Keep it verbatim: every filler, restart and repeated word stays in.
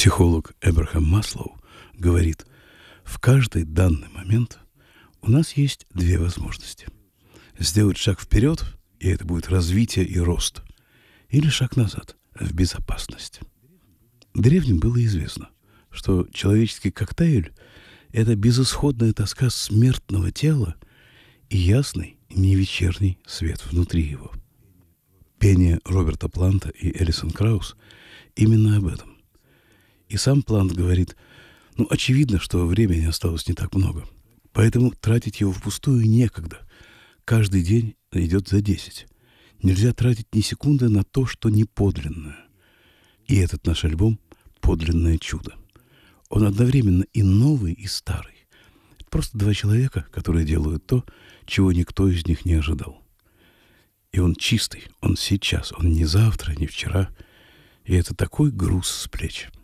Психолог Эбрахам Маслоу говорит, в каждый данный момент у нас есть две возможности. Сделать шаг вперед, и это будет развитие и рост, или шаг назад, в безопасность. Древним было известно, что человеческий коктейль – это безысходная тоска смертного тела и ясный, не вечерний свет внутри его. Пение Роберта Планта и Элисон Краус именно об этом. И сам Плант говорит, ну, очевидно, что времени осталось не так много, поэтому тратить его впустую некогда. Каждый день идет за десять. Нельзя тратить ни секунды на то, что не подлинное. И этот наш альбом — подлинное чудо. Он одновременно и новый, и старый. Это просто два человека, которые делают то, чего никто из них не ожидал. И он чистый, он сейчас, он не завтра, не вчера. И это такой груз с плеч.